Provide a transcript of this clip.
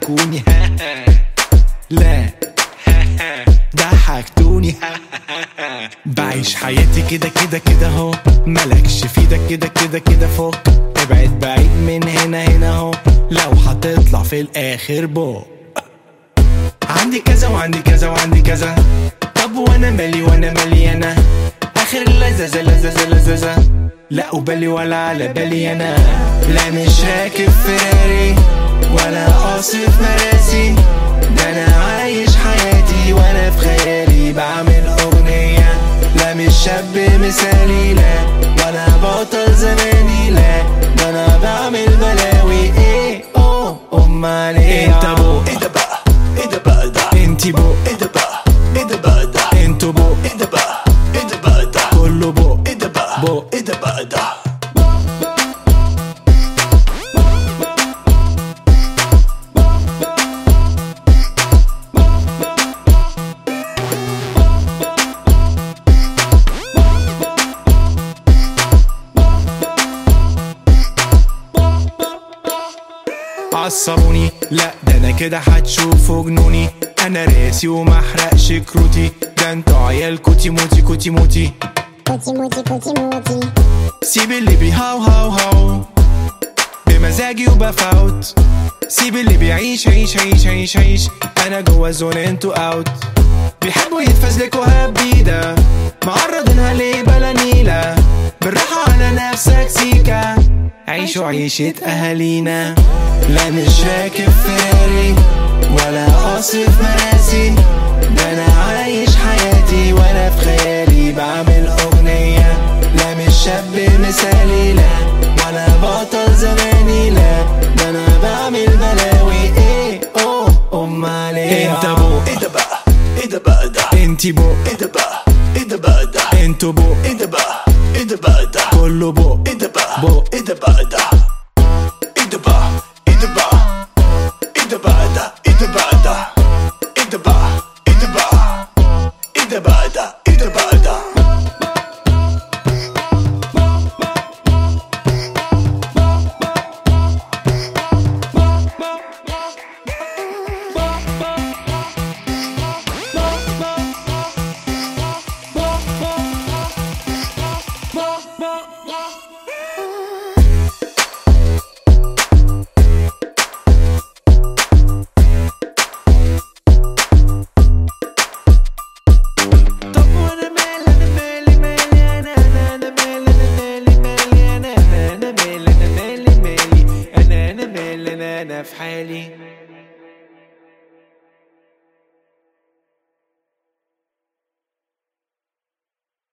ضحكوني لا ضحكتوني بعيش حياتي كده كده كده اهو، ملكش في ده كده كده كده فوق، ابعد بعيد من هنا هنا اهو، لو هتطلع في الاخر بو. عندي كذا وعندي كذا وعندي كذا، طب وانا مالي انا، اخر اللذاذة لذاذة لذاذة، لا قبالي ولا على بالي انا، لا مش راكب فيراري ولا قاصف مراسي، ده انا عايش حياتي وانا في خيالي بعمل اغنية، لا مش شاب مثالي لا ولا بطل زماني لا، ده انا بعمل بلاوي ايه امال ايه. انت بو ايه ده بقى، ايه ده بقى ده، انتي بو ايه ده بقى، ايه ده بقى ده، انتو بو ايه ده بقى، ايه ده بقى ده، كله بو ايه ده بقى، بو ايه ده بقى ده. عصبوني لا ده انا كده هتشوفوا جنوني، انا راسي ومحرقش كروتي، ده انتوا عيال كوتي موتي كوتي موتي كوتي موتي كوتي موتي. سيب اللي بيهاو هاو هاو بمزاجي وبفوت، سيب اللي بيعيش عيش عيش عيش عيش، انا جوا زون انتوا اوت، بيحبوا يتفزلكوا هبيدة معرضينها ليه بلا نيلة، بالراحة على نفسك سيكا عيشوا عيشة اهالينا، لا مش راكب فيراري ولا قاصف مراسي، ده انا عايش حياتي وانا في خيالي بعمل اغنية، لا مش شاب مثالي لا ولا بطل زماني لا، ده انا بعمل بلاوي ايه امال ايه. انت بو ايه ده بقى، ايه ده بقى ده، انتي بو ايه ده بقى، ايه ده بقى ده، انتو بو ايه ده بقى، ايه ده بقى ده، كله بو ايه ده بقى، بو ايه ده بقى ده، ايه ده بقى، ايه ده بقى، ايه ده بقى ده، ايه ده بقى ده، ايه ده بقى، ايه ده بقى، ايه ده بقى ده، ايه ده بقى ده. أنا في حالي.